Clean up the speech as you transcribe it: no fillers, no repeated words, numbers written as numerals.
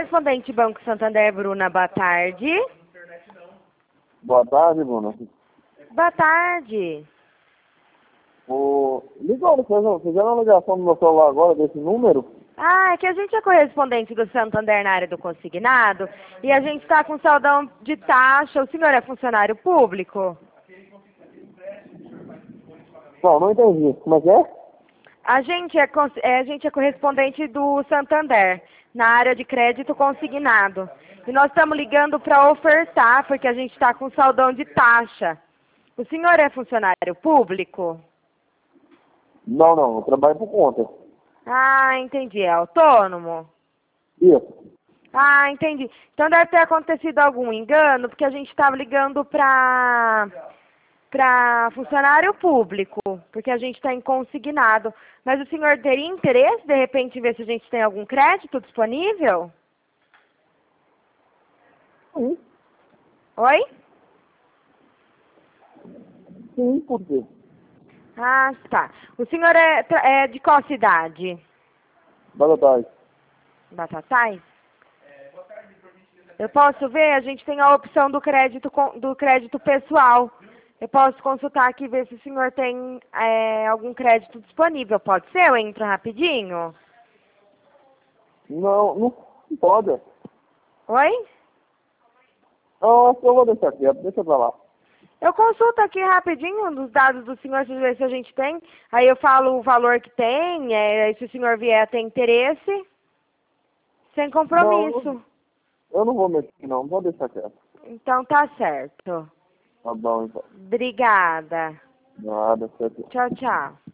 Correspondente Banco Santander, Bruna, boa tarde. Boa tarde, Bruna. Boa tarde. Ligou, fizeram uma ligação no meu celular agora desse número? Ah, é que a gente é correspondente do Santander na área do consignado e a gente está com saldão de taxa. O senhor é funcionário público? Não entendi. Como é que é? A gente é correspondente do Santander na área de crédito consignado. E nós estamos ligando para ofertar, porque a gente está com saldão de taxa. O senhor é funcionário público? Não, eu trabalho por conta. Ah, entendi. É autônomo? Isso. Ah, entendi. Então deve ter acontecido algum engano, porque a gente estava ligando para funcionário público, porque a gente está em consignado. Mas o senhor teria interesse, de repente, em ver se a gente tem algum crédito disponível? Sim. Oi? Sim, por quê? Ah, tá. O senhor é de qual cidade? Boa tarde. Batatais? Eu posso ver? A gente tem a opção do crédito pessoal. Eu posso consultar aqui e ver se o senhor tem algum crédito disponível. Pode ser? Eu entro rapidinho? Não pode. Oi? Não, acho que eu vou deixar quieto. Deixa pra lá. Eu consulto aqui rapidinho dos dados do senhor, ver se a gente tem. Aí eu falo o valor que tem, se o senhor vier ter interesse, sem compromisso. Eu não vou mexer, não. Vou deixar quieto. Então tá certo. Tá bom, então. Obrigada. Nada, certo. Tchau, tchau.